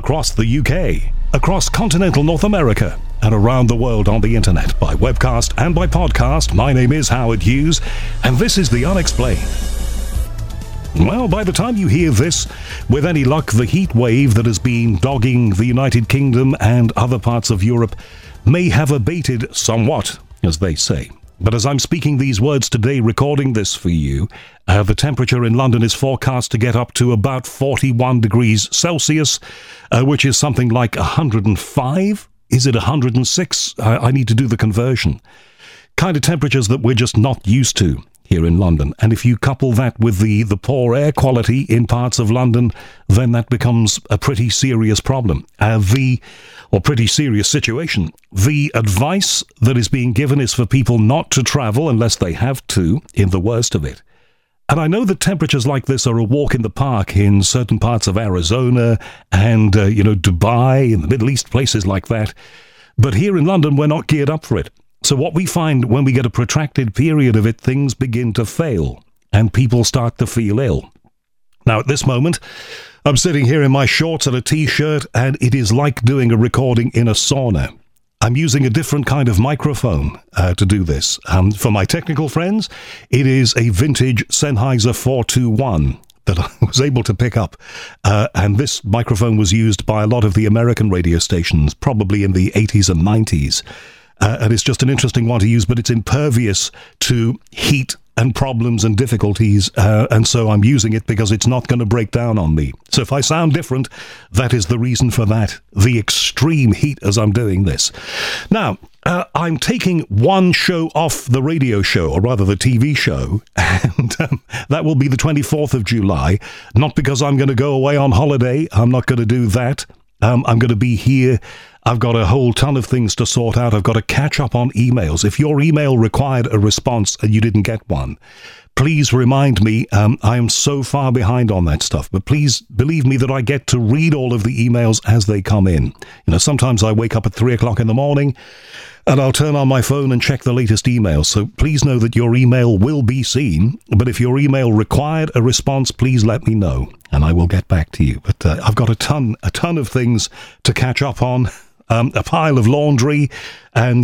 across the UK, across continental North America, and around the world on the internet by webcast and by podcast. My name is Howard Hughes, and this is The Unexplained. Well, by the time you hear this, with any luck, the heat wave that has been dogging the United Kingdom and other parts of Europe may have abated somewhat, as they say. But as I'm speaking these words today, recording this for you, the temperature in London is forecast to get up to about 41 degrees Celsius, which is something like 105? Is it 106? I need to do the conversion. Kind of temperatures that we're just not used to here in London. And if you couple that with the poor air quality in parts of London, then that becomes a pretty serious problem. Pretty serious situation. The advice that is being given is for people not to travel unless they have to, in the worst of it. And I know that temperatures like this are a walk in the park in certain parts of Arizona and, Dubai, in the Middle East, places like that. But here in London, we're not geared up for it. So what we find when we get a protracted period of it, things begin to fail and people start to feel ill. Now, at this moment, I'm sitting here in my shorts and a t-shirt, and it is like doing a recording in a sauna. I'm using a different kind of microphone to do this. For my technical friends, it is a vintage Sennheiser 421 that I was able to pick up. And this microphone was used by a lot of the American radio stations, probably in the 80s and 90s. And it's just an interesting one to use, but it's impervious to heat and problems and difficulties, and so I'm using it because it's not going to break down on me. So if I sound different, that is the reason for that, the extreme heat as I'm doing this. Now, I'm taking one show off the radio show, or rather the TV show, and that will be the 24th of July, not because I'm going to go away on holiday. I'm not going to do that. I'm going to be here. I've got a whole ton of things to sort out. I've got to catch up on emails. If your email required a response and you didn't get one, please remind me. I am so far behind on that stuff. But please believe me that I get to read all of the emails as they come in. Sometimes I wake up at 3 o'clock in the morning and I'll turn on my phone and check the latest emails. So please know that your email will be seen. But if your email required a response, please let me know and I will get back to you. But I've got a ton of things to catch up on. A pile of laundry and,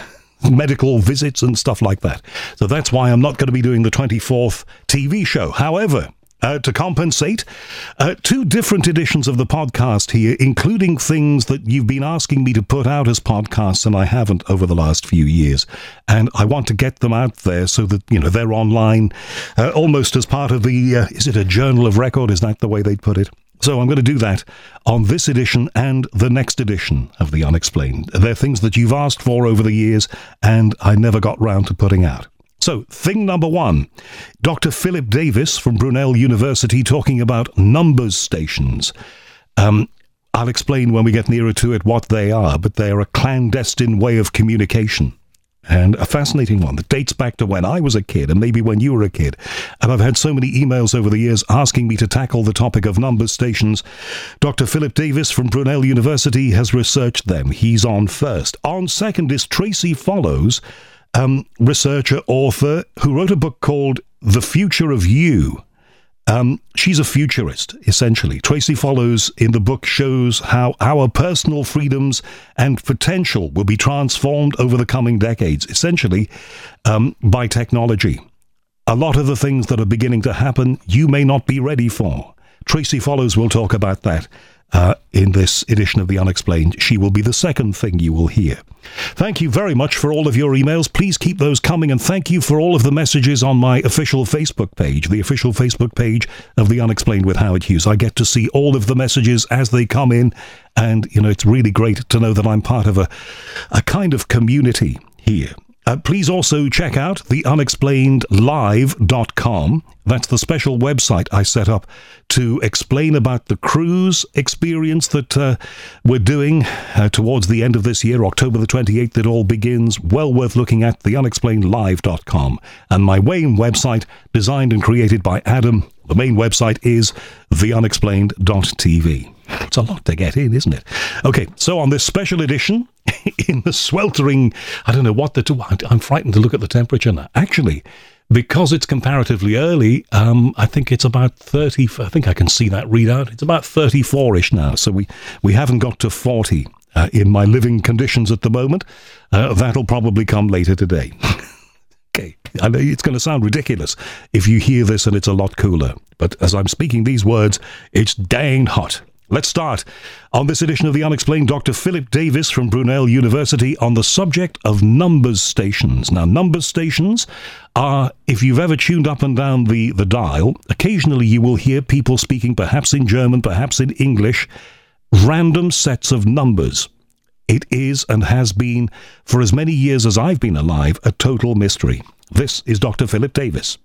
medical visits and stuff like that. So that's why I'm not going to be doing the 24th TV show. However, to compensate, 2 different editions of the podcast here, including things that you've been asking me to put out as podcasts and I haven't over the last few years. And I want to get them out there so that, they're online, almost as part of the, is it a journal of record? Is that the way they'd put it? So I'm going to do that on this edition and the next edition of The Unexplained. They're things that you've asked for over the years and I never got round to putting out. So, thing number 1, Dr. Philip Davis from Brunel University talking about numbers stations. I'll explain when we get nearer to it what they are, but they're a clandestine way of communication. And a fascinating one that dates back to when I was a kid and maybe when you were a kid. And I've had so many emails over the years asking me to tackle the topic of numbers stations. Dr. Philip Davis from Brunel University has researched them. He's on first. On second is Tracy Follows, researcher, author, who wrote a book called The Future of You. She's a futurist, essentially. Tracy Follows in the book shows how our personal freedoms and potential will be transformed over the coming decades, essentially by technology. A lot of the things that are beginning to happen, you may not be ready for. Tracy Follows will talk about that in this edition of The Unexplained. She will be the second thing you will hear. Thank you very much for all of your emails. Please keep those coming, and thank you for all of the messages on my official Facebook page, the official Facebook page of The Unexplained with Howard Hughes. I get to see all of the messages as they come in, and, it's really great to know that I'm part of a kind of community here. Please also check out theunexplainedlive.com. That's the special website I set up to explain about the cruise experience that we're doing towards the end of this year, October the 28th. It all begins. Well worth looking at, theunexplainedlive.com. And my main website, designed and created by Adam, the main website is theunexplained.tv. It's a lot to get in, isn't it? Okay, so on this special edition, in the sweltering, I don't know what I'm frightened to look at the temperature now. Actually, because it's comparatively early, I think it's about 30, I think I can see that readout. It's about 34-ish now, so we haven't got to 40 in my living conditions at the moment. That'll probably come later today. Okay, I know it's going to sound ridiculous if you hear this and it's a lot cooler, but as I'm speaking these words, it's dang hot. Let's start on this edition of The Unexplained. Dr. Philip Davis from Brunel University on the subject of numbers stations. Now, numbers stations are, if you've ever tuned up and down the dial, occasionally you will hear people speaking perhaps in German, perhaps in English, random sets of numbers. It is and has been, for as many years as I've been alive, a total mystery. This is Dr. Philip Davis.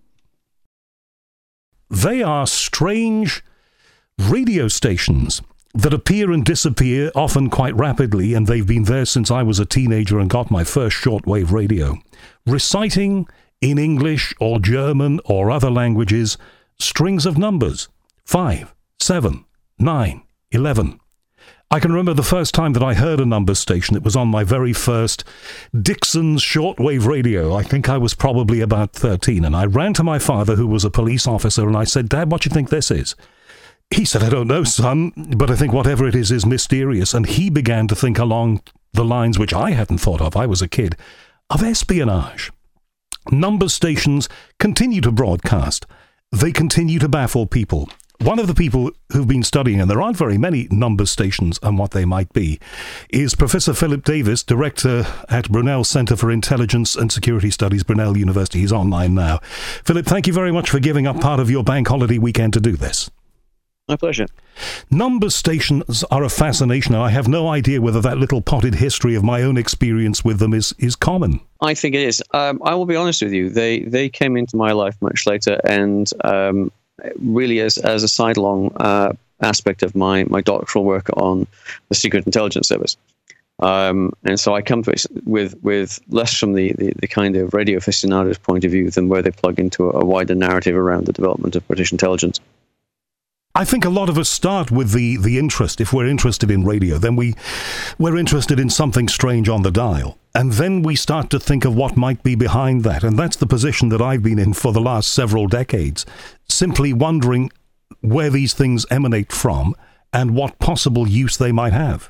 They are strange radio stations that appear and disappear, often quite rapidly, and they've been there since I was a teenager and got my first shortwave radio, reciting in English or German or other languages strings of numbers: 5, 7, 9, 11. I can remember the first time that I heard a numbers station. It was on my very first Dixon's shortwave radio. I think I was probably about 13, and I ran to my father, who was a police officer, and I said, "Dad, what do you think this is?" He said, "I don't know, son, but I think whatever it is mysterious." And he began to think along the lines which I hadn't thought of, I was a kid, of espionage. Number stations continue to broadcast. They continue to baffle people. One of the people who've been studying, and there aren't very many number stations and what they might be, is Professor Philip Davis, Director at Brunel Center for Intelligence and Security Studies, Brunel University. He's online now. Philip, thank you very much for giving up part of your bank holiday weekend to do this. My pleasure. Number stations are a fascination. I have no idea whether that little potted history of my own experience with them is common. I think it is. I will be honest with you. They came into my life much later, and really as a sidelong aspect of my doctoral work on the Secret Intelligence Service. And so I come to it with less from the kind of radio aficionado's point of view than where they plug into a wider narrative around the development of British intelligence. I think a lot of us start with the interest. If we're interested in radio, then we're interested in something strange on the dial. And then we start to think of what might be behind that. And that's the position that I've been in for the last several decades, simply wondering where these things emanate from and what possible use they might have.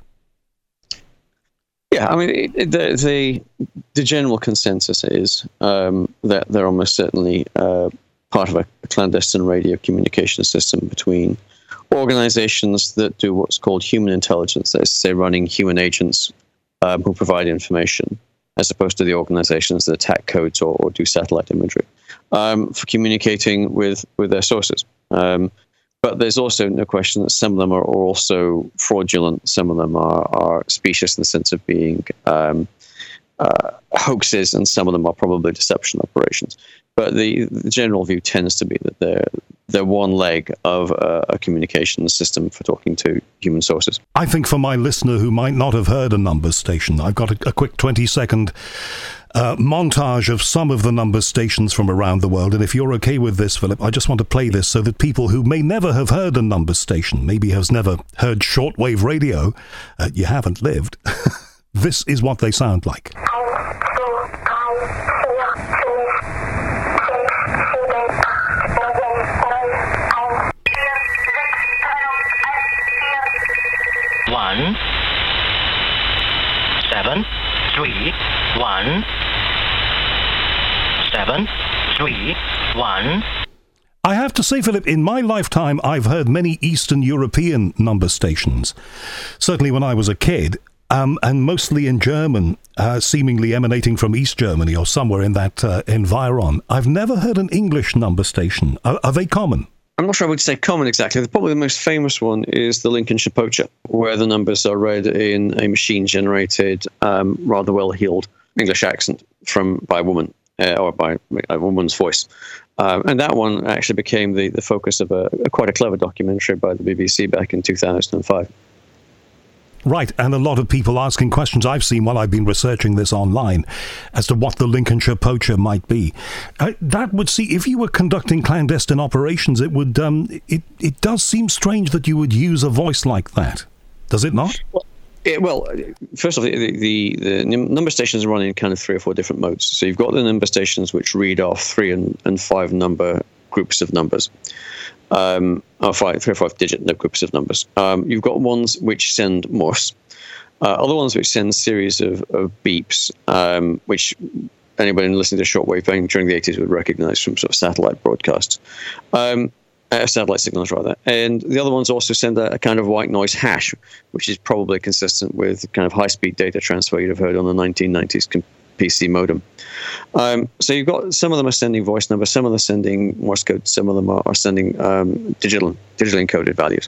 Yeah, I mean, the general consensus is that they're almost certainly part of a clandestine radio communication system between organizations that do what's called human intelligence, that is to say running human agents who provide information, as opposed to the organizations that attack codes or do satellite imagery, for communicating with their sources. But there's also no question that some of them are also fraudulent. Some of them are specious in the sense of being hoaxes, and some of them are probably deception operations. But the general view tends to be that they're one leg of a communication system for talking to human sources. I think for my listener who might not have heard a numbers station, I've got a quick 20-second montage of some of the numbers stations from around the world. And if you're okay with this, Philip, I just want to play this so that people who may never have heard a numbers station, maybe has never heard shortwave radio, you haven't lived, this is what they sound like. 1 7 3 1 7 3 1. I have to say, Philip, in my lifetime, I've heard many Eastern European number stations. Certainly when I was a kid, and mostly in German, seemingly emanating from East Germany or somewhere in that environ. I've never heard an English number station. Are they common? I'm not sure I would say common exactly. Probably the most famous one is the Lincolnshire Poacher, where the numbers are read in a machine-generated, rather well-heeled English accent by a woman, or by a woman's voice. And that one actually became the focus of quite a clever documentary by the BBC back in 2005. Right, and a lot of people asking questions I've seen while I've been researching this online as to what the Lincolnshire poacher might be. That would see, if you were conducting clandestine operations, it would it does seem strange that you would use a voice like that. Does it not? Well, first of all, the number stations run in kind of 3 or 4 different modes. So you've got the number stations which read off 3 and 5 number groups of numbers, or 3 or 5 digit groups of numbers. You've got ones which send Morse, other ones which send series of beeps, which anybody listening to shortwave during the 80s would recognize from sort of satellite broadcasts. Satellite signals, rather. And the other ones also send a kind of white noise hash, which is probably consistent with kind of high-speed data transfer you'd have heard on the 1990s PC modem. So you've got, some of them are sending voice numbers, some of them are sending Morse code, some of them are sending digitally encoded values.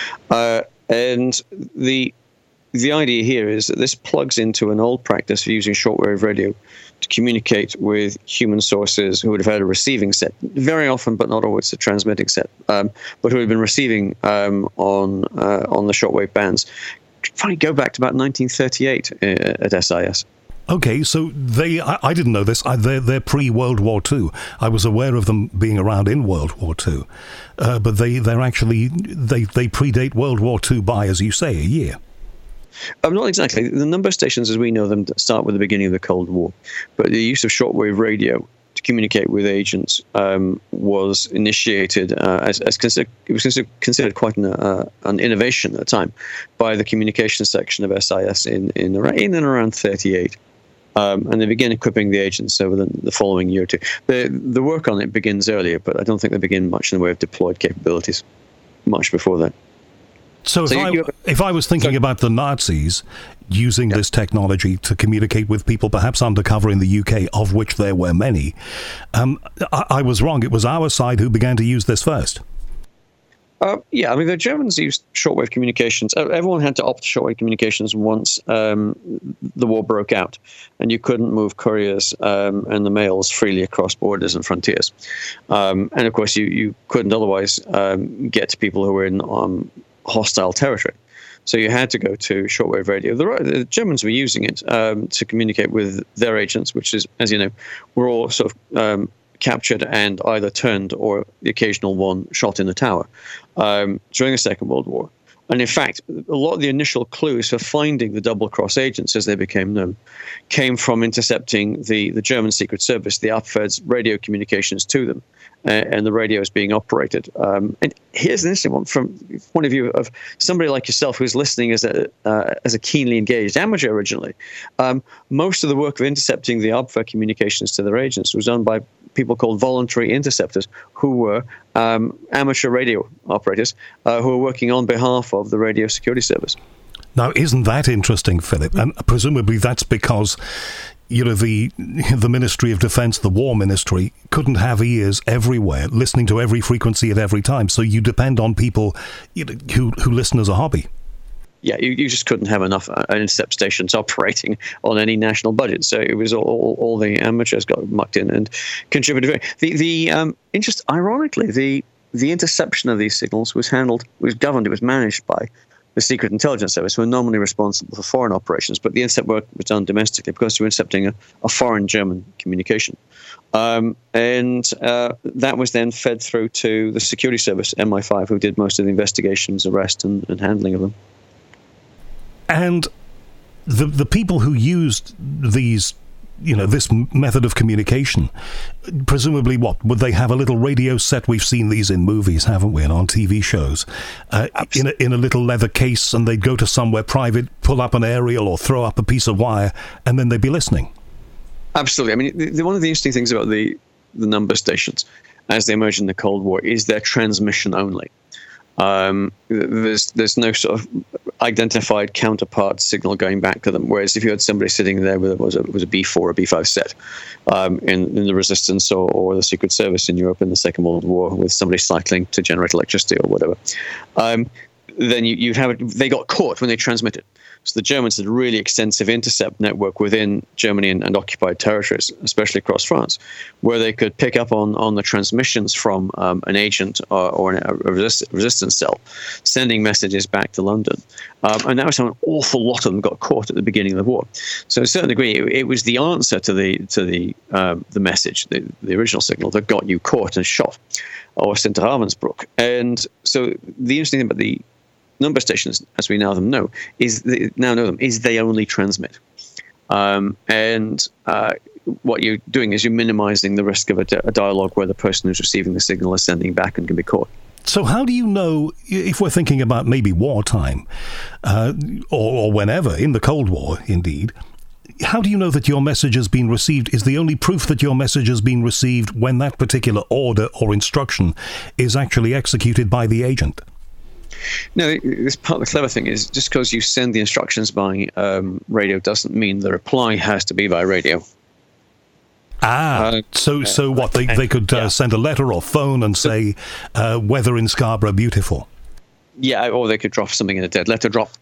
And the idea here is that this plugs into an old practice of using shortwave radio to communicate with human sources who would have had a receiving set, very often, but not always a transmitting set, but who had been receiving on the shortwave bands. Probably go back to about 1938 at SIS. Okay, so I didn't know this. They're pre-World War II. I was aware of them being around in World War II, but they predate World War II by, as you say, a year. Not exactly. The number stations, as we know them, start with the beginning of the Cold War. But the use of shortwave radio to communicate with agents was initiated it was considered quite an innovation at the time by the communications section of SIS in and around 1938. And they begin equipping the agents over the following year or two. The work on it begins earlier, but I don't think they begin much in the way of deployed capabilities much before that. So if I was thinking about the Nazis using this technology to communicate with people perhaps undercover in the UK, of which there were many, I was wrong. It was our side who began to use this first. Yeah, I mean, the Germans used shortwave communications. Everyone had to opt for shortwave communications once the war broke out, and you couldn't move couriers and the mails freely across borders and frontiers. And of course, you couldn't otherwise get to people who were in hostile territory. So you had to go to shortwave radio. The Germans were using it to communicate with their agents, which is, as you know, were all sort of captured and either turned or the occasional one shot in the tower during the Second World War. And in fact, a lot of the initial clues for finding the double-cross agents, as they became known, came from intercepting the German Secret Service, the Abwehr's radio communications to them, and the radios being operated. And here's an interesting one from the point of view of somebody like yourself who's listening as a keenly engaged amateur originally. Most of the work of intercepting the Abwehr communications to their agents was done by people called voluntary interceptors, who were amateur radio operators who were working on behalf of the Radio Security Service. Now, isn't that interesting, Philip? And presumably that's because, you know, the Ministry of Defence, the War Ministry, couldn't have ears everywhere, listening to every frequency at every time. So you depend on people who listen as a hobby. Yeah, you just couldn't have enough intercept stations operating on any national budget. So it was all the amateurs got mucked in and contributed. Ironically, the interception of these signals was managed by the Secret Intelligence Service, who were normally responsible for foreign operations, but the intercept work was done domestically because you were intercepting a foreign German communication. And that was then fed through to the security service, MI5, who did most of the investigations, arrest, and handling of them. And the people who used these, this method of communication, presumably would they have a little radio set? We've seen these in movies, haven't we, and on TV shows, in a little leather case, and they'd go to somewhere private, pull up an aerial or throw up a piece of wire, and then they'd be listening. Absolutely. I mean, one of the interesting things about the number stations as they emerged in the Cold War is their transmission only. There's no sort of identified counterpart signal going back to them. Whereas if you had somebody sitting there with was a B4 or B5 set in the resistance or the Secret Service in Europe in the Second World War, with somebody cycling to generate electricity or whatever, then they got caught when they transmitted. So the Germans had a really extensive intercept network within Germany and occupied territories, especially across France, where they could pick up on the transmissions from an agent or a resistance cell, sending messages back to London. And that was how an awful lot of them got caught at the beginning of the war. So to a certain degree, it was the answer to the message, the original signal, that got you caught and shot or sent to Ravensbrück. And so the interesting thing about the number stations, as we now know them, is they only transmit. And what you're doing is you're minimizing the risk of a dialogue where the person who's receiving the signal is sending back and can be caught. So how do you know, if we're thinking about maybe wartime, or whenever, in the Cold War, indeed, how do you know that your message has been received? Is the only proof that your message has been received when that particular order or instruction is actually executed by the agent? No, this part of the clever thing is just because you send the instructions by radio doesn't mean the reply has to be by radio. So what, they could send a letter or phone and say, weather in Scarborough beautiful. Yeah, or they could drop something in a dead letter drop.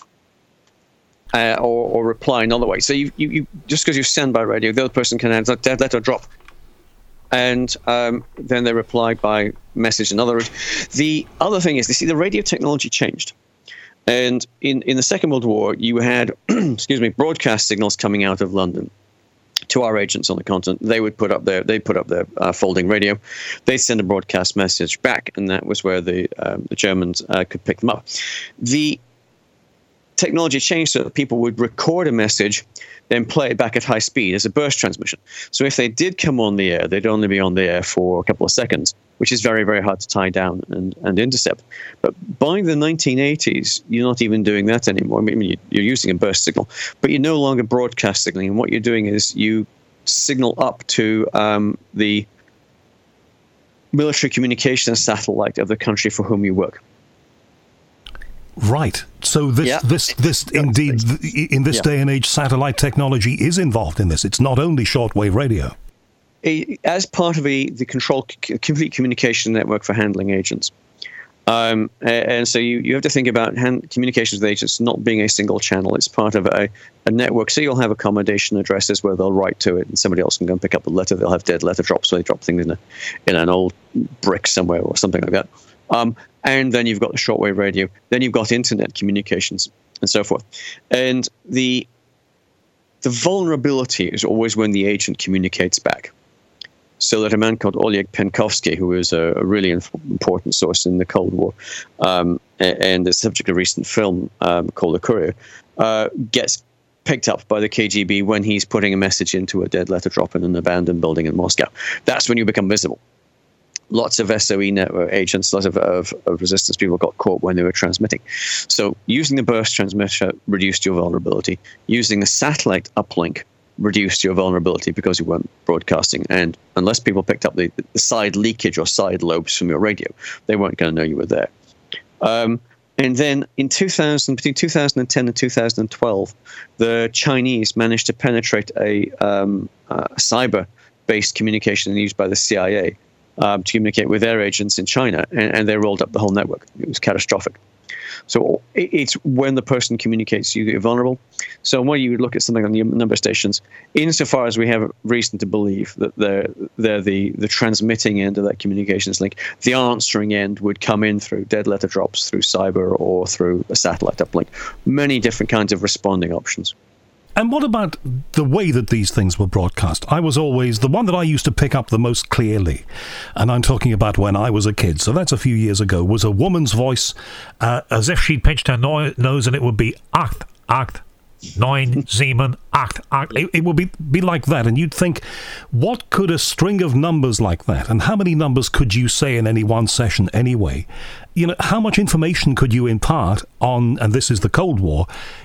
Or reply another way. So you just because you send by radio, the other person can add a dead letter drop. And then they reply by message and other. The other thing is, the radio technology changed. And in the Second World War, you had, broadcast signals coming out of London to our agents on the continent. They would put up their folding radio. They'd send a broadcast message back, and that was where the Germans could pick them up. The technology changed so that people would record a message, then play it back at high speed as a burst transmission. So if they did come on the air, they'd only be on the air for a couple of seconds, which is very, very hard to tie down and intercept. But by the 1980s, you're not even doing that anymore. I mean, you're using a burst signal, but you're no longer broadcast signaling. And what you're doing is you signal up to the military communications satellite of the country for whom you work. Right. So this indeed, in this day and age, satellite technology is involved in this. It's not only shortwave radio. As part of the complete communication network for handling agents. And so you have to think about communications with agents not being a single channel. It's part of a network. So you'll have accommodation addresses where they'll write to it, and somebody else can go and pick up the letter. They'll have dead letter drops, so they drop things in an old brick somewhere or something like that. And then you've got the shortwave radio. Then you've got internet communications and so forth. And the vulnerability is always when the agent communicates back. So that a man called Oleg Penkovsky, who is a really important source in the Cold War, and the subject of a recent film called The Courier, gets picked up by the KGB when he's putting a message into a dead letter drop in an abandoned building in Moscow. That's when you become visible. Lots of SOE network agents, lots of resistance people got caught when they were transmitting. So using the burst transmitter reduced your vulnerability. Using the satellite uplink reduced your vulnerability because you weren't broadcasting. And unless people picked up the side leakage or side lobes from your radio, they weren't going to know you were there. And then in between 2010 and 2012, the Chinese managed to penetrate a cyber-based communication used by the CIA to communicate with their agents in China, and they rolled up the whole network. It was catastrophic. So it's when the person communicates, you're vulnerable. So when you would look at something on the number stations, insofar as we have reason to believe that they're the transmitting end of that communications link, the answering end would come in through dead letter drops, through cyber, or through a satellite uplink. Many different kinds of responding options. And what about the way that these things were broadcast? I was always the one that I used to pick up the most clearly, and I'm talking about when I was a kid, so that's a few years ago, was a woman's voice as if she'd pinched her nose, and it would be acht, 9, 7, 8. It would be like that, and you'd think, what could a string of numbers like that, and how many numbers could you say in any one session anyway? You know, how much information could you impart on, and this is the Cold War,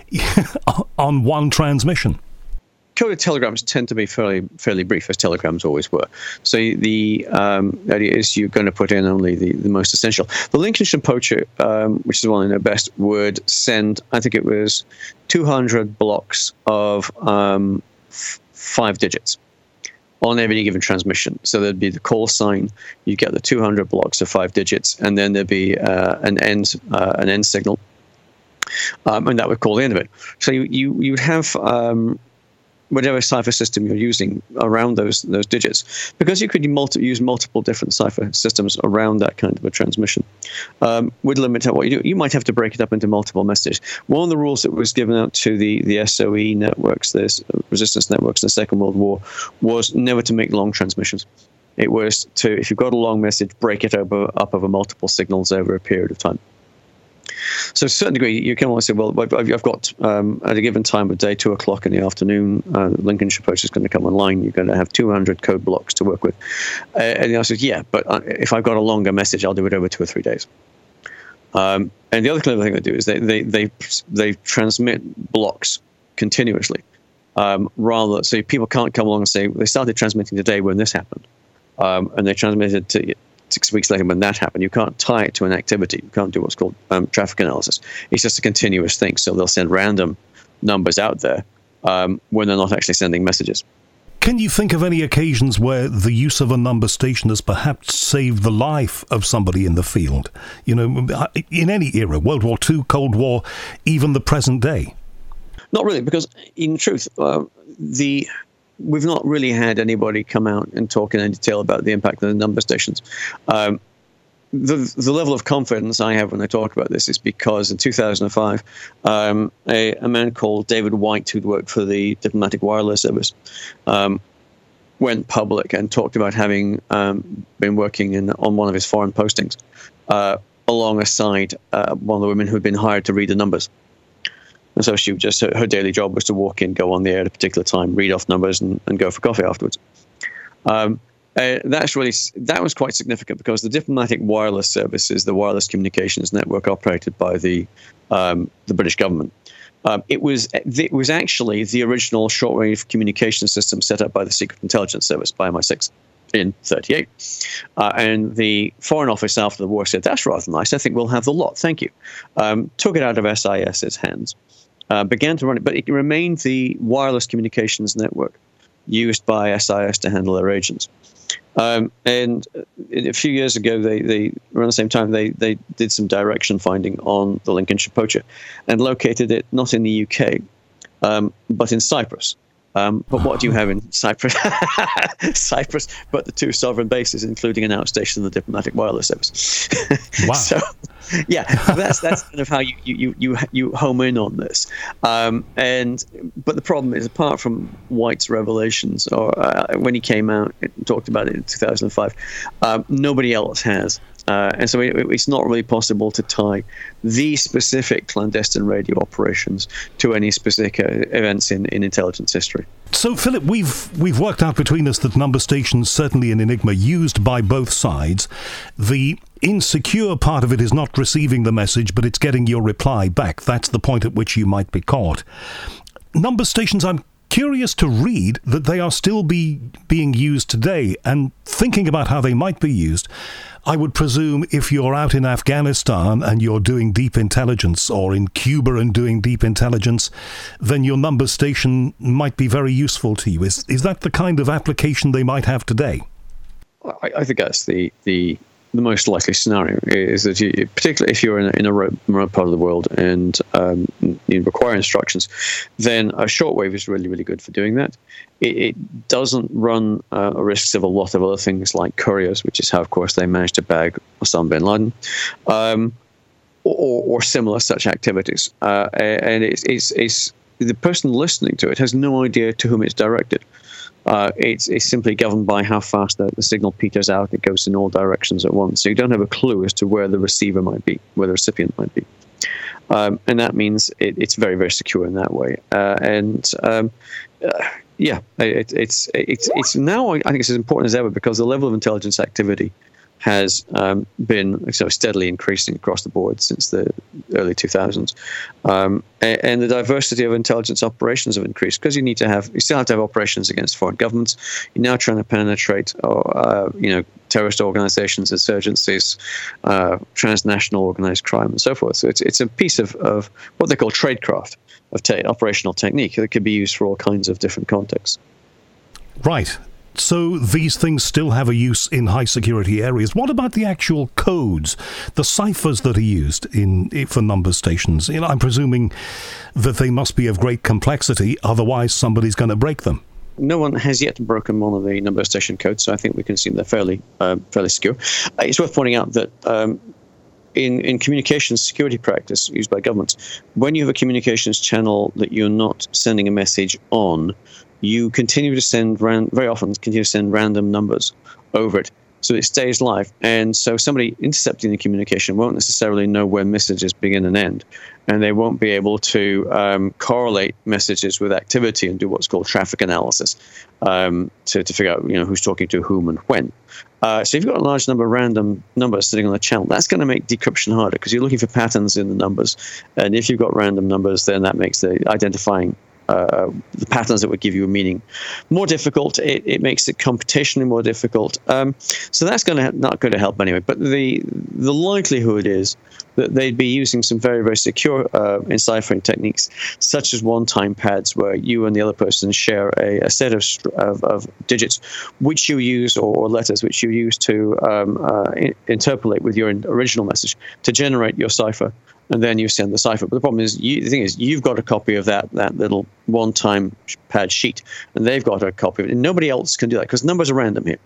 on one transmission? Coded telegrams tend to be fairly brief, as telegrams always were. So the idea is you're going to put in only the most essential. The Lincolnshire Poacher, which is the one I know best, would send, I think it was 200 blocks of 5 digits. on any given transmission. So there'd be the call sign, you get the 200 blocks of 5 digits, and then there'd be an end signal, and that would call the end of it. So you'd have whatever cipher system you're using around those digits, because you could use multiple different cipher systems around that kind of a transmission. Would limit what you do. You might have to break it up into multiple messages. One of the rules that was given out to the SOE networks, the resistance networks in the Second World War, was never to make long transmissions. It was to, if you've got a long message, break it up over multiple signals over a period of time. So to a certain degree, you can always say, well, I've got at a given time of day, 2 o'clock in the afternoon, Lincolnshire Post is going to come online. You're going to have 200 code blocks to work with. And the answer is, yeah, but if I've got a longer message, I'll do it over 2 or 3 days. And the other clever thing they do is they transmit blocks continuously. So people can't come along and say, they started transmitting today when this happened. And they transmitted to 6 weeks later when that happened. You can't tie it to an activity. You can't do what's called traffic analysis. It's just a continuous thing. So they'll send random numbers out there when they're not actually sending messages. Can you think of any occasions where the use of a number station has perhaps saved the life of somebody in the field? You know, in any era, World War II, Cold War, even the present day? Not really, because in truth, we've not really had anybody come out and talk in any detail about the impact of the number stations. The level of confidence I have when I talk about this is because in 2005, a man called David White, who'd worked for the Diplomatic Wireless Service, went public and talked about having been working on one of his foreign postings alongside one of the women who'd been hired to read the numbers. And so she just, her daily job was to walk in, go on the air at a particular time, read off numbers, and go for coffee afterwards. That was quite significant because the Diplomatic Wireless Service is the wireless communications network operated by the British government. It was actually the original shortwave communication system set up by the Secret Intelligence Service, by MI6, in 1938. And the Foreign Office after the war said, that's rather nice, I think we'll have the lot, thank you. Took it out of SIS's hands, began to run it, but it remained the wireless communications network used by SIS to handle their agents. And a few years ago, they around the same time, they did some direction finding on the Lincolnshire Poacher and located it not in the UK, but in Cyprus. But what do you have in Cyprus? Cyprus, but the 2 sovereign bases, including an outstation of the Diplomatic Wireless Service. Wow. So, yeah, that's kind of how you home in on this. But the problem is, apart from White's revelations, or when he came out and talked about it in 2005, nobody else has. And so it's not really possible to tie these specific clandestine radio operations to any specific events in intelligence history. So, Philip, we've worked out between us that number stations, certainly in Enigma, used by both sides. The insecure part of it is not receiving the message, but it's getting your reply back. That's the point at which you might be caught. Number stations, I'm curious to read that they are still being used today, and thinking about how they might be used, I would presume if you're out in Afghanistan and you're doing deep intelligence, or in Cuba and doing deep intelligence, then your number station might be very useful to you. Is that the kind of application they might have today? I think that's the most likely scenario, is that particularly if you're in a remote part of the world and you require instructions, then a shortwave is really, really good for doing that. It doesn't run risks of a lot of other things like couriers, which is how, of course, they managed to bag Osama bin Laden, or similar such activities. And it's the person listening to it has no idea to whom it's directed. It's simply governed by how fast the signal peters out. It goes in all directions at once. So you don't have a clue as to where the receiver might be, where the recipient might be. And that means it's very, very secure in that way. It's now, I think it's as important as ever, because the level of intelligence activity has been steadily increasing across the board since the early 2000s, and the diversity of intelligence operations have increased because you still have to have operations against foreign governments. You're now trying to penetrate, terrorist organizations, insurgencies, transnational organized crime, and so forth. So it's a piece of what they call tradecraft, of operational technique that could be used for all kinds of different contexts. Right. So these things still have a use in high security areas. What about the actual codes, the ciphers that are used for number stations? I'm presuming that they must be of great complexity, otherwise somebody's going to break them. No one has yet broken one of the number station codes, so I think we can assume they're fairly secure. It's worth pointing out that in communications security practice used by governments, when you have a communications channel that you're not sending a message on, you continue to send very often continue to send random numbers over it, so it stays live. And so somebody intercepting the communication won't necessarily know where messages begin and end, and they won't be able to correlate messages with activity and do what's called traffic analysis to figure out who's talking to whom and when. So if you've got a large number of random numbers sitting on the channel, that's going to make decryption harder because you're looking for patterns in the numbers. And if you've got random numbers, then that makes the identifying the patterns that would give you a meaning more difficult. It makes it computationally more difficult. So that's not going to help anyway. But the likelihood is that they'd be using some very, very secure enciphering techniques, such as one-time pads, where you and the other person share a set of digits, which you use, or letters, which you use to interpolate with your original message to generate your cipher. And then you send the cipher. But the problem is, the thing is, you've got a copy of that little one-time pad sheet, and they've got a copy of it. And nobody else can do that because numbers are random here.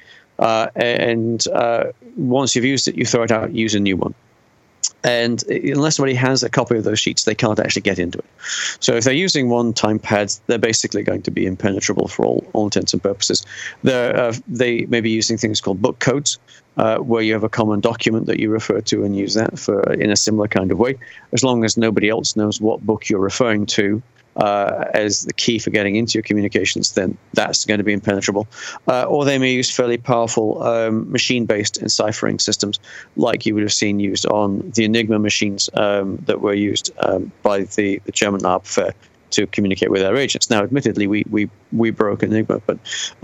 And once you've used it, you throw it out, use a new one. And unless somebody has a copy of those sheets, they can't actually get into it. So if they're using one-time pads, they're basically going to be impenetrable for all intents and purposes. They may be using things called book codes, where you have a common document that you refer to and use that in a similar kind of way. As long as nobody else knows what book you're referring to as the key for getting into your communications, then that's going to be impenetrable. Or they may use fairly powerful machine-based enciphering systems, like you would have seen used on the Enigma machines that were used by the German Abwehr to communicate with their agents. Now, admittedly, we broke Enigma, but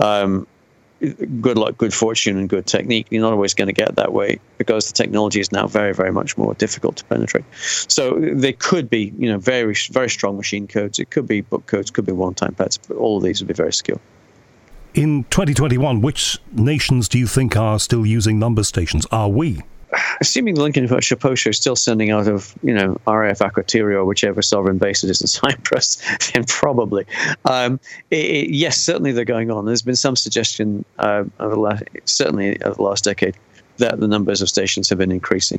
good luck, good fortune, and good technique. You're not always going to get that way because the technology is now very, very much more difficult to penetrate. So they could be, very, very strong machine codes. It could be book codes, could be one-time pads, but all of these would be very secure. In 2021, which nations do you think are still using number stations? Are we? Assuming Lincoln Shaposha is still sending out of, RAF Akrotiri or whichever sovereign base it is in Cyprus, then probably. Yes, certainly they're going on. There's been some suggestion certainly over the last decade that the numbers of stations have been increasing.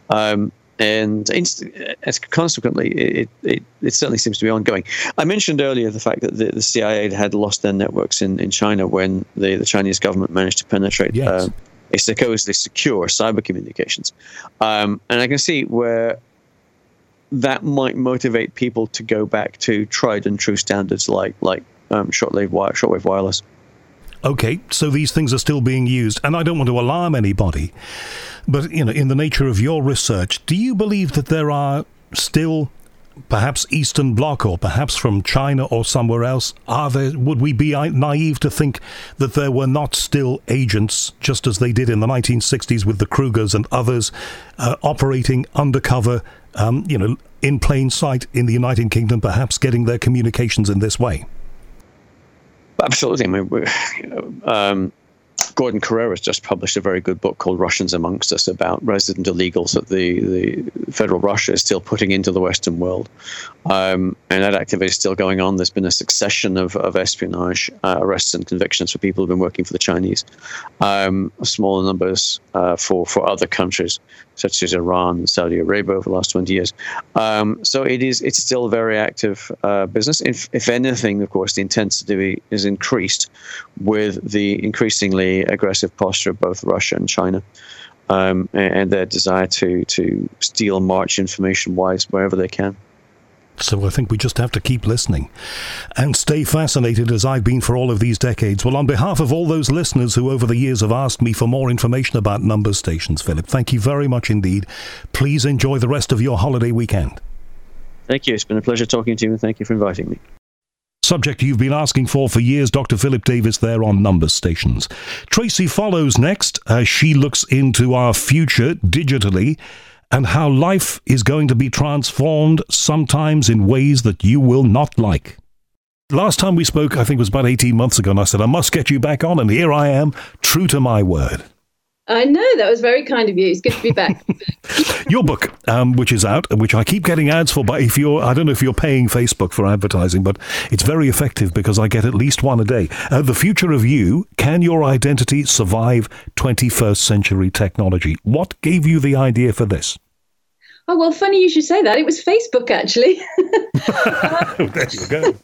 And consequently, it certainly seems to be ongoing. I mentioned earlier the fact that the CIA had lost their networks in China when the Chinese government managed to penetrate supposedly secure cyber communications. And I can see where that might motivate people to go back to tried and true standards like shortwave wireless. Okay, so these things are still being used, and I don't want to alarm anybody, but in the nature of your research, do you believe that there are still, perhaps Eastern Bloc or perhaps from China or somewhere else, would we be naive to think that there were not still agents, just as they did in the 1960s with the Krugers and others, operating undercover, in plain sight in the United Kingdom, perhaps getting their communications in this way? Absolutely. I mean, Gordon Carreras just published a very good book called Russians Amongst Us about resident illegals that the federal Russia is still putting into the Western world. And that activity is still going on. There's been a succession of espionage arrests and convictions for people who've been working for the Chinese. Smaller numbers for other countries, such as Iran and Saudi Arabia over the last 20 years. So it's still a very active business. If anything, of course, the intensity is increased with the increasingly aggressive posture of both Russia and China, and their desire to steal and march information-wise wherever they can. So I think we just have to keep listening and stay fascinated, as I've been for all of these decades. Well, on behalf of all those listeners who over the years have asked me for more information about number stations, Philip, thank you very much indeed. Please enjoy the rest of your holiday weekend. Thank you. It's been a pleasure talking to you, and thank you for inviting me. Subject you've been asking for years, Dr. Philip Davis there on number stations. Tracy follows next as she looks into our future digitally and how life is going to be transformed, sometimes in ways that you will not like. last time we spoke, I think, was about 18 months ago, and I said, I must get you back on, and here I am, true to my word. I know, that was very kind of you. It's good to be back. Your book, which is out, and which I keep getting ads for, but I don't know if you're paying Facebook for advertising, but it's very effective because I get at least one a day. The Future of You, Can Your Identity Survive 21st Century Technology? What gave you the idea for this? Oh, well, funny you should say that. It was Facebook, actually. There you go.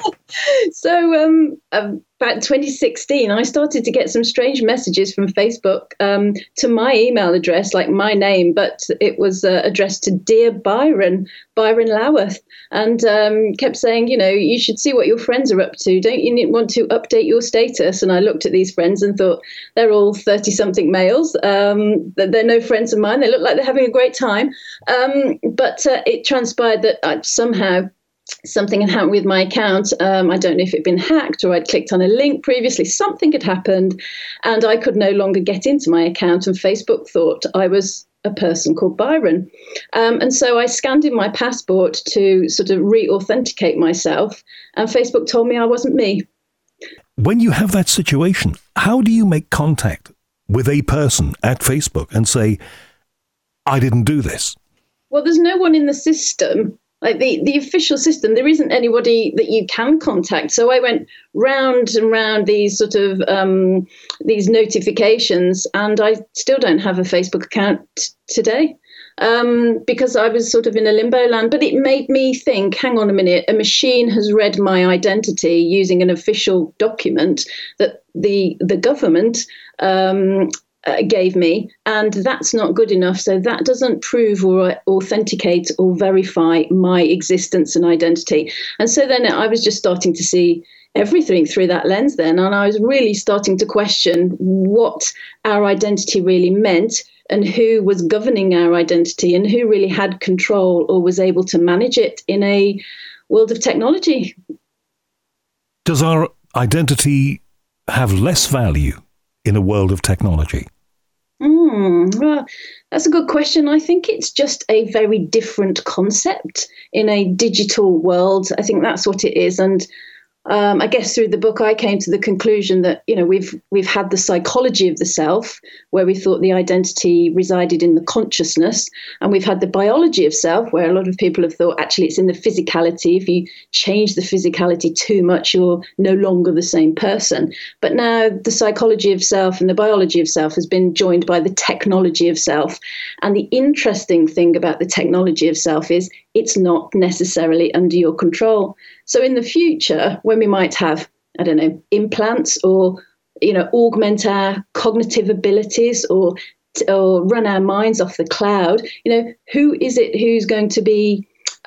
So about 2016, I started to get some strange messages from Facebook to my email address, like my name, but it was addressed to Dear Byron Lowath, and kept saying, you should see what your friends are up to. Don't you want to update your status? And I looked at these friends and thought, they're all 30-something males. They're no friends of mine. They look like they're having a great time. But it transpired that somehow something had happened with my account. I don't know if it'd been hacked or I'd clicked on a link previously. Something had happened and I could no longer get into my account, and Facebook thought I was a person called Byron. And so I scanned in my passport to sort of re-authenticate myself, and Facebook told me I wasn't me. When you have that situation, how do you make contact with a person at Facebook and say, I didn't do this? Well, there's no one in the system. Like the official system, there isn't anybody that you can contact. So I went round and round these sort of these notifications, and I still don't have a Facebook account today because I was sort of in a limbo land. But it made me think, hang on a minute, a machine has read my identity using an official document that the government gave me, and that's not good enough. So that doesn't prove or authenticate or verify my existence and identity. And so then I was just starting to see everything through that lens then, and I was really starting to question what our identity really meant and who was governing our identity and who really had control or was able to manage it in a world of technology. Does our identity have less value in a world of technology? Well, that's a good question. I think it's just a very different concept in a digital world. I think that's what it is. And I guess through the book, I came to the conclusion that, we've had the psychology of the self, where we thought the identity resided in the consciousness, and we've had the biology of self, where a lot of people have thought actually it's in the physicality. If you change the physicality too much, you're no longer the same person. But now the psychology of self and the biology of self has been joined by the technology of self. And the interesting thing about the technology of self is it's not necessarily under your control. So in the future, when we might have, implants or, augment our cognitive abilities or run our minds off the cloud, who is it who's going to be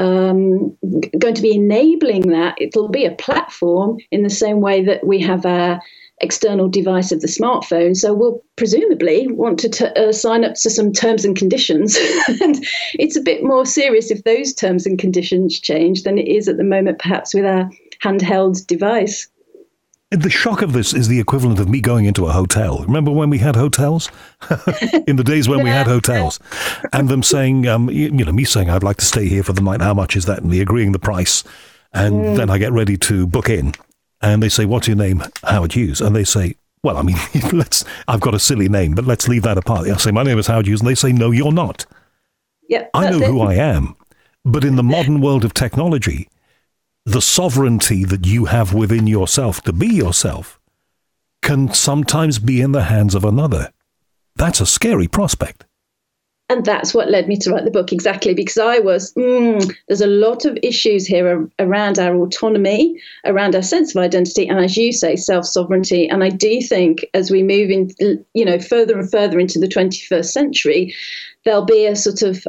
enabling that? It'll be a platform in the same way that we have our external device of the smartphone. So we'll presumably want to sign up to some terms and conditions. And it's a bit more serious if those terms and conditions change than it is at the moment, perhaps with our handheld device. The shock of this is the equivalent of me going into a hotel. Remember when we had hotels? In the days when we had hotels. And them saying, me saying, I'd like to stay here for the night. How much is that? And me agreeing the price. And then I get ready to book in. And they say, what's your name? Howard Hughes. And they say, well, I've got a silly name, but let's leave that apart. I say, my name is Howard Hughes. And they say, no, you're not. Yep, I know who I am. But in the modern world of technology, the sovereignty that you have within yourself to be yourself can sometimes be in the hands of another. That's a scary prospect. And that's what led me to write the book, exactly, because I was, there's a lot of issues here around our autonomy, around our sense of identity, and as you say, self-sovereignty. And I do think as we move in, further and further into the 21st century, there'll be a sort of,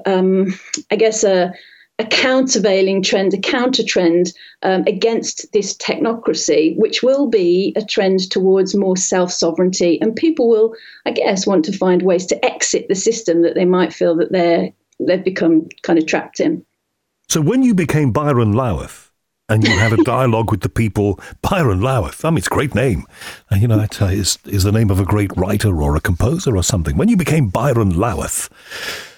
a countervailing trend, a counter trend against this technocracy, which will be a trend towards more self-sovereignty. And people will, I guess, want to find ways to exit the system that they might feel that they've become kind of trapped in. So when you became Byron Lowath and you had a dialogue with the people, Byron Lowath, it's a great name. And, that is the name of a great writer or a composer or something. When you became Byron Lowath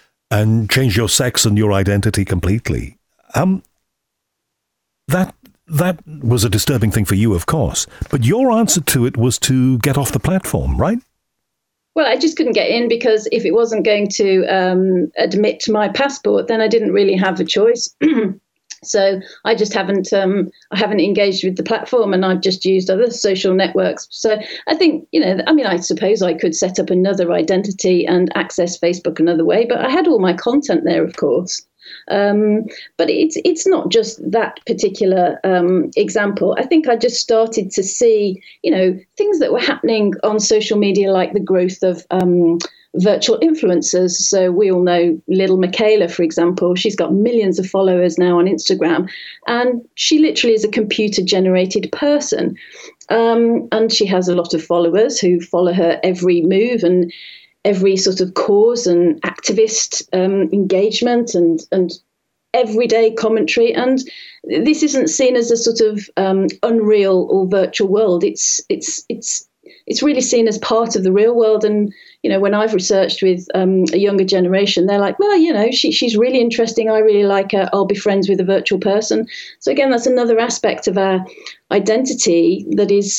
and changed your sex and your identity completely, that that was a disturbing thing for you, of course. But your answer to it was to get off the platform, right? Well, I just couldn't get in because if it wasn't going to admit my passport, then I didn't really have a choice. So I just haven't engaged with the platform, and I've just used other social networks. So I think, I suppose I could set up another identity and access Facebook another way, but I had all my content there, of course. But it's not just that particular example. I think I just started to see, things that were happening on social media, like the growth of virtual influencers. So we all know little Michaela, for example. She's got millions of followers now on Instagram, and she literally is a computer-generated person. And she has a lot of followers who follow her every move and every sort of cause and activist engagement and everyday commentary. And this isn't seen as a sort of unreal or virtual world. It's really seen as part of the real world. And, when I've researched with a younger generation, they're like, well, she's really interesting. I really like her. I'll be friends with a virtual person. So again, that's another aspect of our identity that is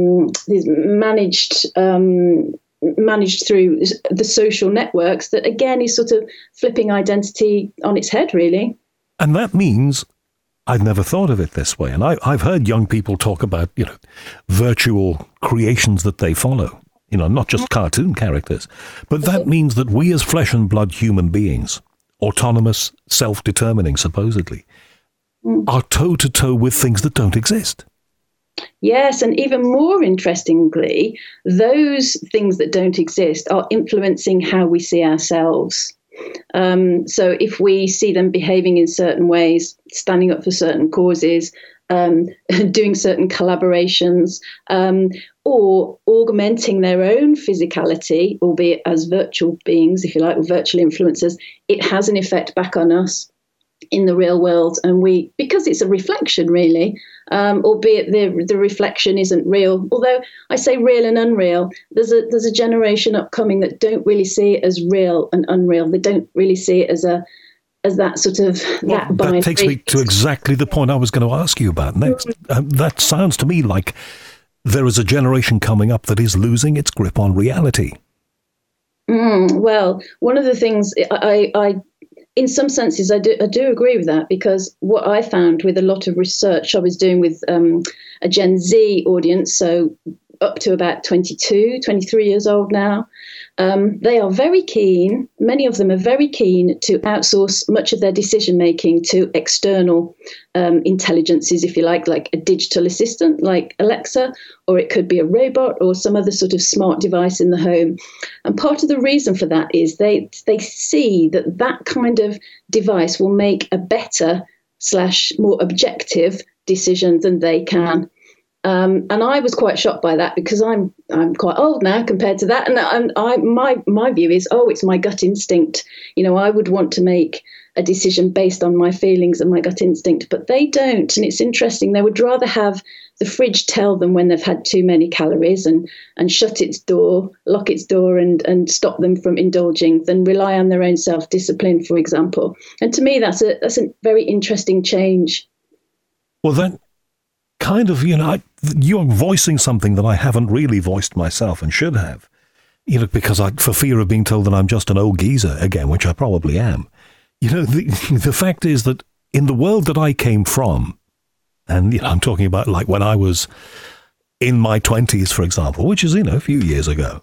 managed through the social networks, that again is sort of flipping identity on its head, really. And that means I've never thought of it this way. And I've heard young people talk about, virtual creations that they follow, not just cartoon characters. But that means that we as flesh and blood human beings, autonomous, self-determining, supposedly, are toe-to-toe with things that don't exist. Yes, and even more interestingly, those things that don't exist are influencing how we see ourselves. So if we see them behaving in certain ways, standing up for certain causes, doing certain collaborations, or augmenting their own physicality, albeit as virtual beings, if you like, or virtual influencers, it has an effect back on us in the real world. And because it's a reflection, really, albeit the reflection isn't real. Although I say real and unreal, there's a generation upcoming that don't really see it as real and unreal. They don't really see it as that sort of that takes me to exactly the point I was going to ask you about next. That sounds to me like there is a generation coming up that is losing its grip on reality. Well, one of the things I in some senses, I do agree with that, because what I found with a lot of research I was doing with a Gen Z audience, so up to about 22, 23 years old now, they are very keen, many of them are very keen to outsource much of their decision making to external intelligences, if you like a digital assistant like Alexa, or it could be a robot or some other sort of smart device in the home. And part of the reason for that is they see that kind of device will make a better / more objective decision than they can. And I was quite shocked by that, because I'm quite old now compared to that. And my view is, it's my gut instinct. I would want to make a decision based on my feelings and my gut instinct, but they don't. And it's interesting. They would rather have the fridge tell them when they've had too many calories and shut its door, lock its door and stop them from indulging than rely on their own self-discipline, for example. And to me, that's a very interesting change. Well, then, kind of, you're voicing something that I haven't really voiced myself and should have, because for fear of being told that I'm just an old geezer again, which I probably am. The fact is that in the world that I came from, and I'm talking about like when I was in my 20s, for example, which is, a few years ago,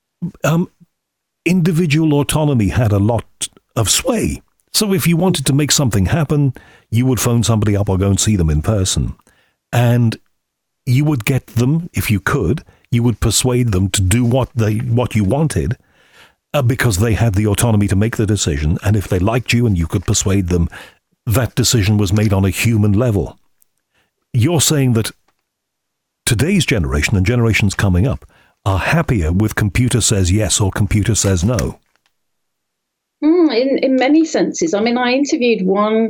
individual autonomy had a lot of sway. So if you wanted to make something happen, you would phone somebody up or go and see them in person. And you would get them, if you could, you would persuade them to do what you wanted, because they had the autonomy to make the decision. And if they liked you and you could persuade them, that decision was made on a human level. You're saying that today's generation and generations coming up are happier with computer says yes or computer says no. In many senses. I mean, I interviewed one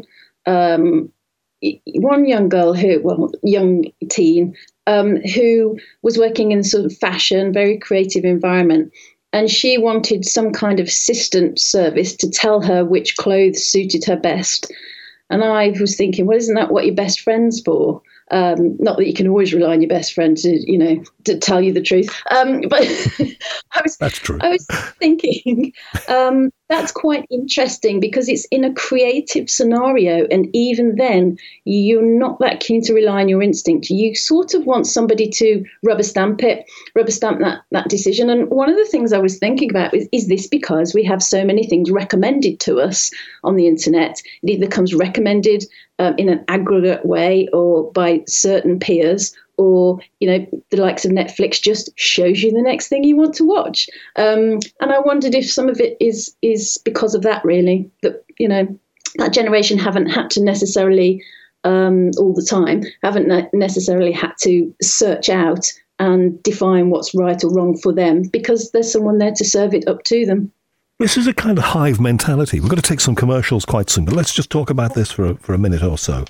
young girl young teen, who was working in sort of fashion, very creative environment. And she wanted some kind of assistant service to tell her which clothes suited her best. And I was thinking, well, isn't that what your best friend's for? Not that you can always rely on your best friend to tell you the truth. But That's true. I was thinking that's quite interesting because it's in a creative scenario. And even then, you're not that keen to rely on your instinct. You sort of want somebody to rubber stamp that decision. And one of the things I was thinking about is this because we have so many things recommended to us on the internet. It either comes recommended in an aggregate way or by certain peers, or the likes of Netflix just shows you the next thing you want to watch. And I wondered if some of it is because of that, really, that that generation haven't had to necessarily all the time, haven't necessarily had to search out and define what's right or wrong for them because there's someone there to serve it up to them. This is a kind of hive mentality. We're going to take some commercials quite soon, but let's just talk about this for a minute or so.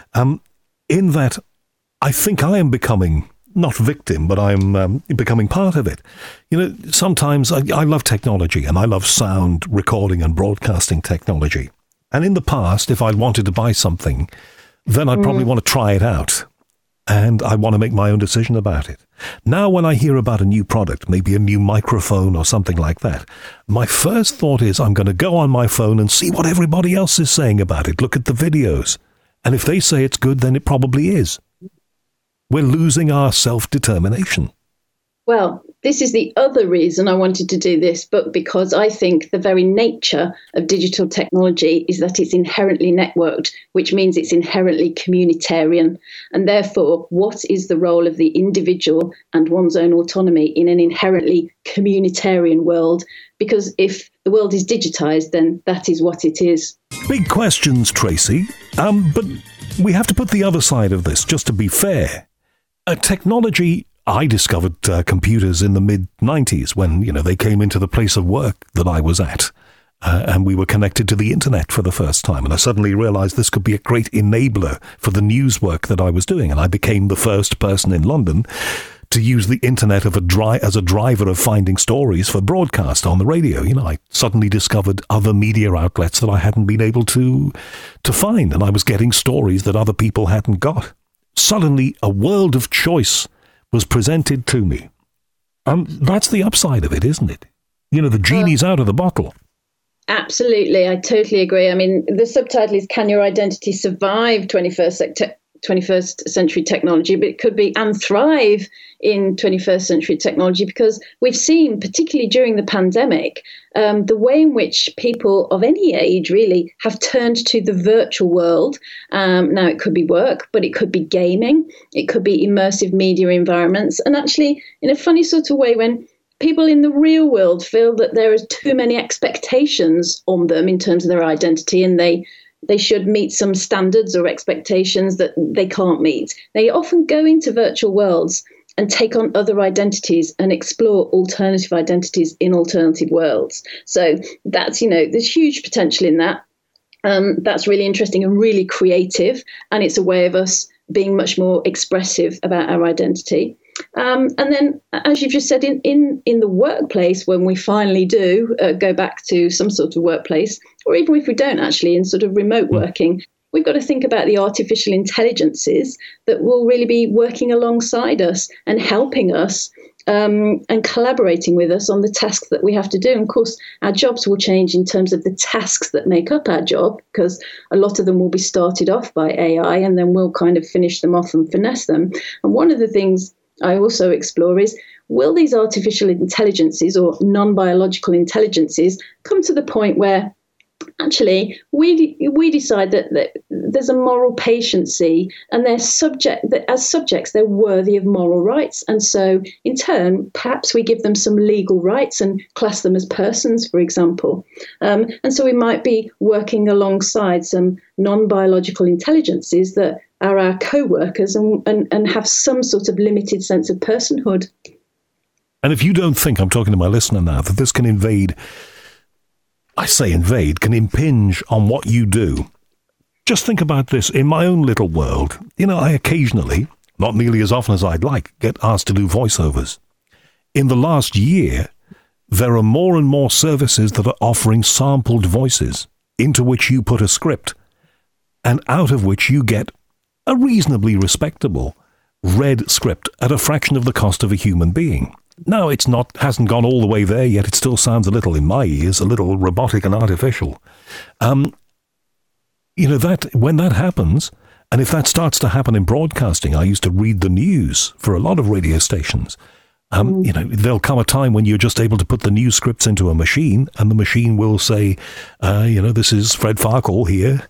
In that, I think I am becoming, not victim, but I'm becoming part of it. Sometimes I love technology and I love sound recording and broadcasting technology. And in the past, if I wanted to buy something, then I'd probably want to try it out. And I want to make my own decision about it. Now, when I hear about a new product, maybe a new microphone or something like that, my first thought is I'm going to go on my phone and see what everybody else is saying about it. Look at the videos. And if they say it's good, then it probably is. We're losing our self-determination. Well, this is the other reason I wanted to do this book, because I think the very nature of digital technology is that it's inherently networked, which means it's inherently communitarian. And therefore, what is the role of the individual and one's own autonomy in an inherently communitarian world? Because if the world is digitized, then that is what it is. Big questions, Tracy. But we have to put the other side of this, just to be fair. Technology... I discovered computers in the mid-90s when, they came into the place of work that I was at. And we were connected to the internet for the first time. And I suddenly realized this could be a great enabler for the news work that I was doing. And I became the first person in London to use the internet as a driver of finding stories for broadcast on the radio. I suddenly discovered other media outlets that I hadn't been able to find. And I was getting stories that other people hadn't got. Suddenly, a world of choice was presented to me. That's the upside of it, isn't it? The genie's out of the bottle. Absolutely. I totally agree. I mean, the subtitle is Can Your Identity Survive 21st Century Technology? But it could be and thrive in 21st century technology, because we've seen, particularly during the pandemic, the way in which people of any age really have turned to the virtual world. Now, it could be work, but it could be gaming. It could be immersive media environments. And actually, in a funny sort of way, when people in the real world feel that there is too many expectations on them in terms of their identity, and they should meet some standards or expectations that they can't meet, they often go into virtual worlds and take on other identities and explore alternative identities in alternative worlds. So that's, there's huge potential in that. That's really interesting and really creative. And it's a way of us being much more expressive about our identity. And then, as you've just said, in the workplace, when we finally do go back to some sort of workplace, or even if we don't actually, in sort of remote working, we've got to think about the artificial intelligences that will really be working alongside us and helping us and collaborating with us on the tasks that we have to do. And of course, our jobs will change in terms of the tasks that make up our job, because a lot of them will be started off by AI, and then we'll kind of finish them off and finesse them. And one of the things I also explore is, will these artificial intelligences or non-biological intelligences come to the point where actually we decide that there's a moral patiency, and they're as subjects they're worthy of moral rights, and so in turn perhaps we give them some legal rights and class them as persons, for example, and so we might be working alongside some non-biological intelligences that are our co-workers and have some sort of limited sense of personhood. And if you don't think, I'm talking to my listener now, that this can can impinge on what you do, just think about this. In my own little world, I occasionally, not nearly as often as I'd like, get asked to do voiceovers. In the last year, there are more and more services that are offering sampled voices into which you put a script and out of which you get a reasonably respectable read script at a fraction of the cost of a human being. Now, hasn't gone all the way there yet. It still sounds a little, in my ears, a little robotic and artificial. That when that happens, and if that starts to happen in broadcasting, I used to read the news for a lot of radio stations. There'll come a time when you're just able to put the news scripts into a machine, and the machine will say, this is Fred Farkle here,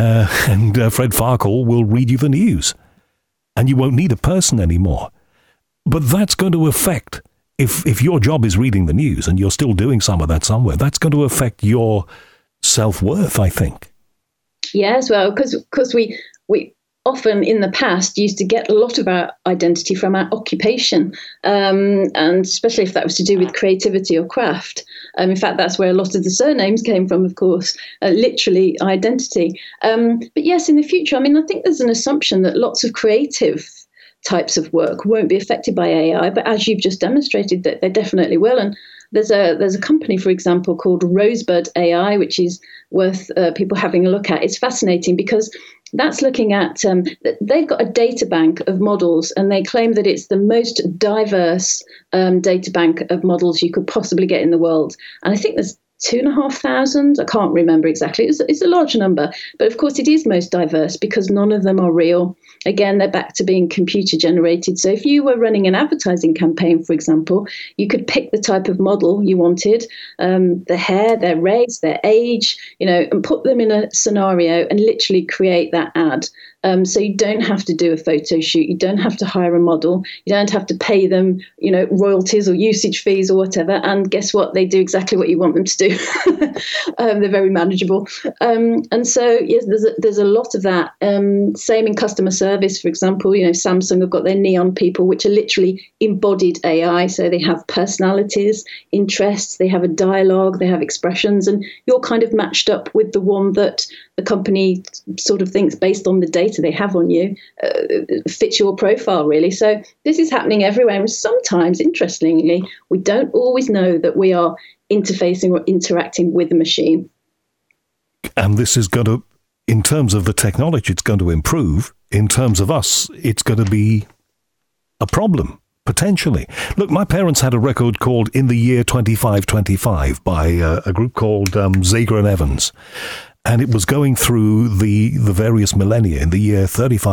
and Fred Farkle will read you the news. And you won't need a person anymore. But that's going to affect, if your job is reading the news and you're still doing some of that somewhere, that's going to affect your self-worth, I think. Yes, well, because we often in the past used to get a lot of our identity from our occupation, and especially if that was to do with creativity or craft. In fact, that's where a lot of the surnames came from, of course, literally identity. But yes, in the future, I think there's an assumption that lots of creative types of work won't be affected by AI, but as you've just demonstrated, that they definitely will. And there's a company, for example, called Rosebud AI, which is worth people having a look at. It's fascinating because that's looking at, they've got a data bank of models, and they claim that it's the most diverse data bank of models you could possibly get in the world. And I think there's 2,500. I can't remember exactly. It's a large number, but of course it is most diverse because none of them are real. Again, they're back to being computer generated. So if you were running an advertising campaign, for example, you could pick the type of model you wanted, their hair, their race, their age, and put them in a scenario and literally create that ad. So you don't have to do a photo shoot. You don't have to hire a model. You don't have to pay them, royalties or usage fees or whatever. And guess what? They do exactly what you want them to do. They're very manageable. And so, yes, there's a lot of that. Same in customer service, for example. Samsung have got their Neon people, which are literally embodied AI. So they have personalities, interests, they have a dialogue, they have expressions, and you're kind of matched up with the one that the company sort of thinks, based on the data they have on you, fits your profile, really. So this is happening everywhere. And sometimes, interestingly, we don't always know that we are interfacing or interacting with the machine. And this is going to, in terms of the technology, it's going to improve. In terms of us, it's going to be a problem, potentially. Look, my parents had a record called In the Year 2525 by a group called Zager and Evans. And it was going through the various millennia. In the year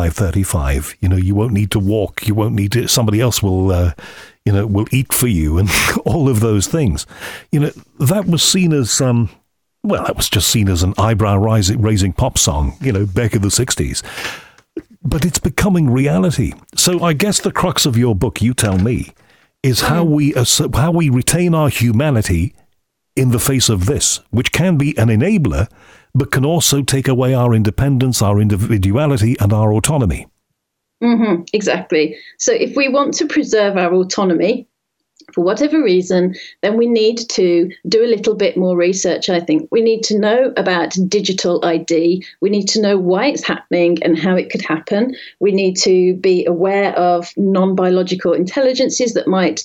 3535, you won't need to walk. You won't need to, somebody else will eat for you, and all of those things. That was seen as, that was just seen as an eyebrow-raising pop song, back in the 60s. But it's becoming reality. So I guess the crux of your book, you tell me, is how we retain our humanity in the face of this, which can be an enabler, but can also take away our independence, our individuality, and our autonomy. Mm-hmm, exactly. So if we want to preserve our autonomy, for whatever reason, then we need to do a little bit more research, I think. We need to know about digital ID. We need to know why it's happening and how it could happen. We need to be aware of non-biological intelligences that might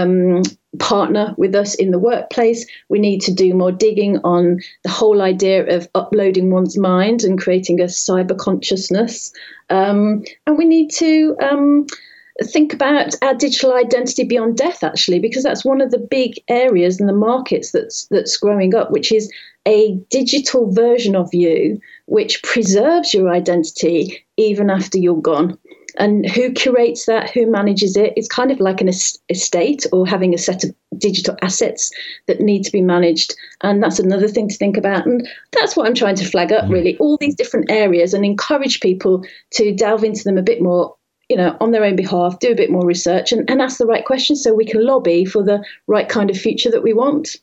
partner with us in the workplace. We need to do more digging on the whole idea of uploading one's mind and creating a cyber consciousness. And we need to think about our digital identity beyond death, actually, because that's one of the big areas in the markets that's growing up, which is a digital version of you which preserves your identity even after you're gone. And who curates that? Who manages it? It's kind of like an estate, or having a set of digital assets that need to be managed. And that's another thing to think about. And that's what I'm trying to flag up, really, all these different areas, and encourage people to delve into them a bit more, on their own behalf, do a bit more research and ask the right questions so we can lobby for the right kind of future that we want.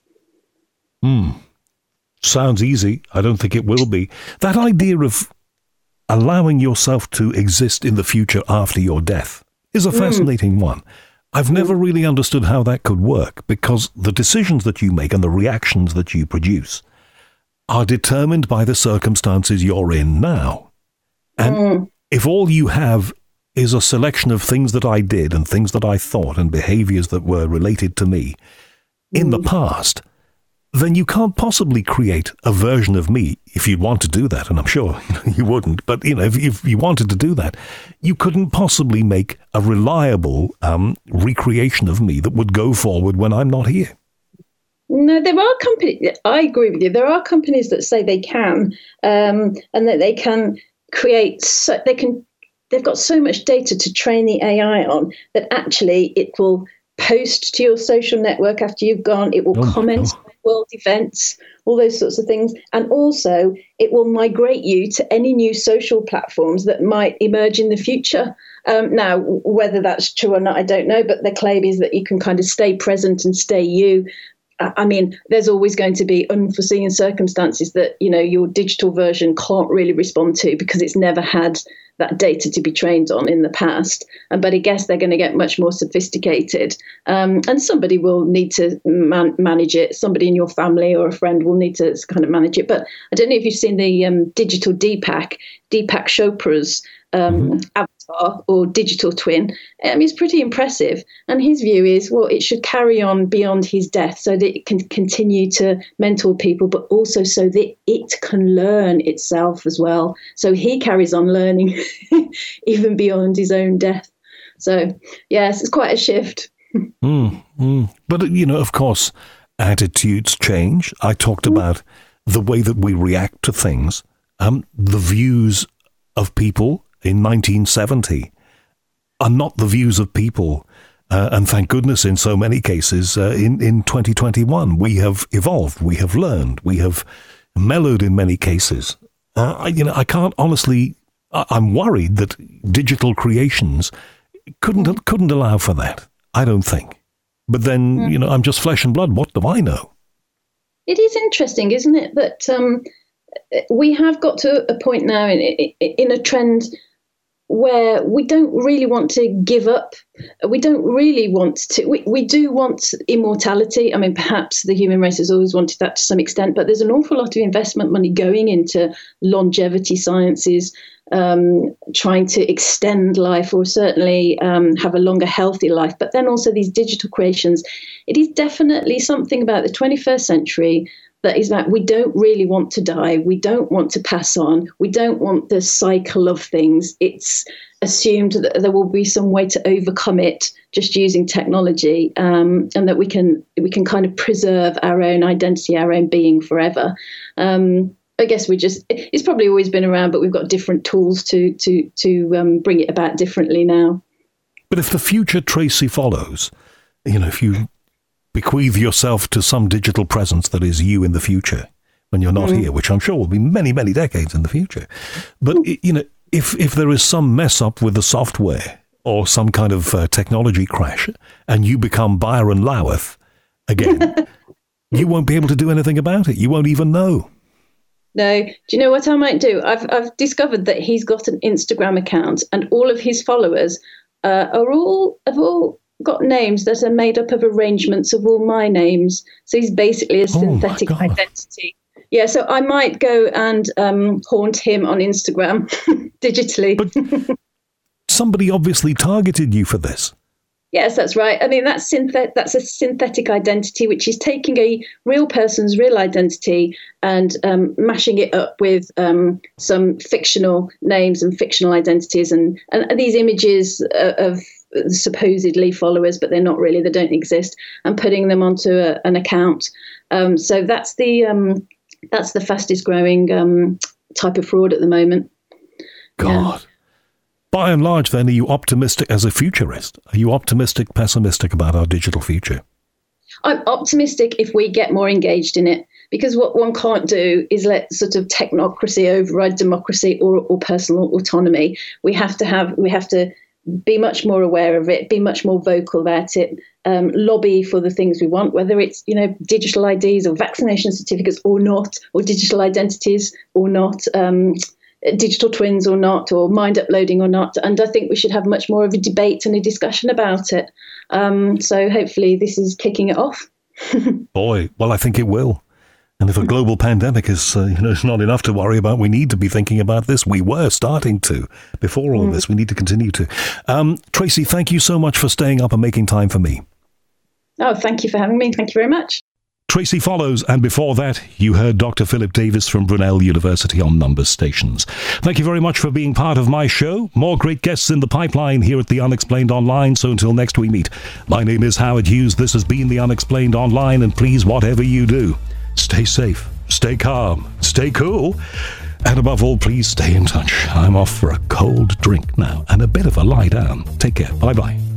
Sounds easy. I don't think it will be. That idea of allowing yourself to exist in the future after your death is a fascinating one. I've never really understood how that could work, because the decisions that you make and the reactions that you produce are determined by the circumstances you're in now. And if all you have is a selection of things that I did and things that I thought and behaviors that were related to me in the past, then you can't possibly create a version of me. if you'd want to do that, and I'm sure you wouldn't, but if you wanted to do that, you couldn't possibly make a reliable recreation of me that would go forward when I'm not here. No, there are companies. I agree with you. There are companies that say they can, and that they can create. They've got so much data to train the AI on that actually it will post to your social network after you've gone. It will comment on world events, all those sorts of things, and also it will migrate you to any new social platforms that might emerge in the future. Now, whether that's true or not, I don't know. But the claim is that you can kind of stay present and stay you. I mean, there's always going to be unforeseen circumstances that, your digital version can't really respond to because it's never had that data to be trained on in the past. But I guess they're going to get much more sophisticated. And somebody will need to manage it. Somebody in your family or a friend will need to kind of manage it. But I don't know if you've seen the digital Deepak Chopra's avatar or digital twin. It's pretty impressive. And his view is, well, it should carry on beyond his death so that it can continue to mentor people, but also so that it can learn itself as well. So he carries on learning even beyond his own death. So, yes, it's quite a shift. But, of course, attitudes change. I talked about the way that we react to things, the views of people in 1970 are not the views of people, and thank goodness in so many cases in 2021. We have evolved, we have learned, we have mellowed in many cases. I can't honestly, I'm worried that digital creations couldn't allow for that, I don't think. But then, I'm just flesh and blood, what do I know? It is interesting, isn't it, that we have got to a point now in a trend where we don't really want to give up. We don't really want to. We do want immortality. I mean, perhaps the human race has always wanted that to some extent, but there's an awful lot of investment money going into longevity sciences, trying to extend life or certainly have a longer, healthy life. But then also these digital creations. It is definitely something about the 21st century that is that we don't really want to die. We don't want to pass on. We don't want the cycle of things. It's assumed that there will be some way to overcome it just using technology, and that we can kind of preserve our own identity, our own being forever. I guess it's probably always been around, but we've got different tools to bring it about differently now. But if the future, Tracy, follows, if you bequeath yourself to some digital presence that is you in the future when you're not here, which I'm sure will be many, many decades in the future. But, if there is some mess up with the software or some kind of technology crash and you become Byron Lowath again, you won't be able to do anything about it. You won't even know. No. Do you know what I might do? I've discovered that he's got an Instagram account and all of his followers have all got names that are made up of arrangements of all my names. So he's basically a synthetic identity. Yeah, so I might go and haunt him on Instagram digitally. But somebody obviously targeted you for this. Yes, that's right. I mean, that's a synthetic identity, which is taking a real person's real identity and mashing it up with some fictional names and fictional identities and these images of supposedly followers, but they're not really, they don't exist, and putting them onto an account. So that's the fastest growing type of fraud at the moment. God. Yeah. By and large, then, are you optimistic as a futurist? Are you optimistic, pessimistic about our digital future? I'm optimistic if we get more engaged in it, because what one can't do is let sort of technocracy override democracy or personal autonomy. We have to be much more aware of it, be much more vocal about it, lobby for the things we want, whether it's, digital IDs or vaccination certificates or not, or digital identities or not, digital twins or not, or mind uploading or not. And I think we should have much more of a debate and a discussion about it. So hopefully this is kicking it off. Boy, well, I think it will. And if a global pandemic is not enough to worry about, we need to be thinking about this. We were starting to before all of this. We need to continue to. Tracy, thank you so much for staying up and making time for me. Oh, thank you for having me. Thank you very much. Tracy follows, and before that, you heard Dr. Philip Davis from Brunel University on Numbers Stations. Thank you very much for being part of my show. More great guests in the pipeline here at The Unexplained Online, so until next we meet, my name is Howard Hughes. This has been The Unexplained Online, and please, whatever you do, stay safe, stay calm, stay cool, and above all, please stay in touch. I'm off for a cold drink now and a bit of a lie down. Take care. Bye-bye.